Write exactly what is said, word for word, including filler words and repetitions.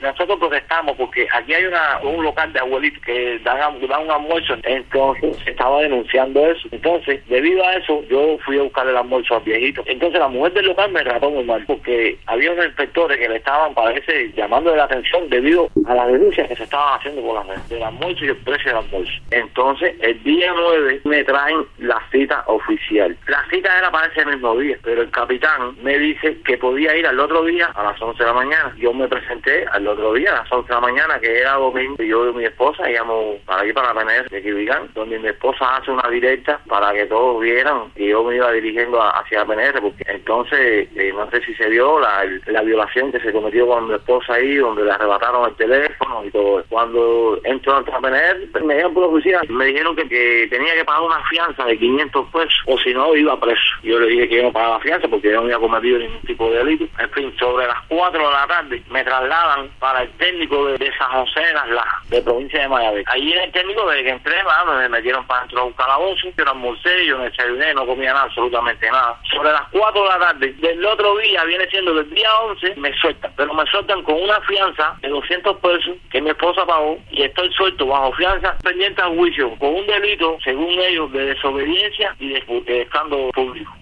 Nosotros protestamos porque aquí hay una un local de abuelitos que dan, dan un almuerzo, entonces se estaba denunciando eso. Entonces, debido a eso, yo fui a buscar el almuerzo al viejito. Entonces, la mujer del local me trató muy mal porque había unos inspectores que le estaban, parece, llamando la atención debido a las denuncias que se estaban haciendo por la red del almuerzo y el precio del almuerzo. Entonces, el día nueve me traen la cita oficial. La cita era para ese mismo día, pero el capitán me dice que podía ir al otro día a las once de la mañana. Yo me presenté al otro día a las once de la mañana, que era domingo, y yo y mi esposa íbamos para ir para la P N R de Quibigán, donde mi esposa hace una directa para que todos vieran y yo me iba dirigiendo hacia la P N R, porque entonces eh, no sé si se vio la, la violación que se cometió con mi esposa ahí, donde le arrebataron el teléfono y todo. Cuando entro a la P N R, me dieron por la oficina, me dijeron que, que tenía que pagar una fianza de quinientos pesos, o si no iba preso. Yo le dije que yo no pagaba fianza porque yo no había cometido ningún tipo de delito. En fin, sobre las cuatro de la tarde me trasladan para el técnico de, de San José de las Lajas, de provincia de Mayagüez. Allí en el técnico, desde que entré, mano, me metieron para dentro a un calabozo, yo no almorcé, yo no desayuné, no comía nada, absolutamente nada. Sobre las cuatro de la tarde del otro día, viene siendo del día once, me sueltan, pero me sueltan con una fianza de doscientos pesos que mi esposa pagó y estoy suelto bajo fianza pendiente al juicio con un delito, según ellos, de desobediencia y de, de escándalo público.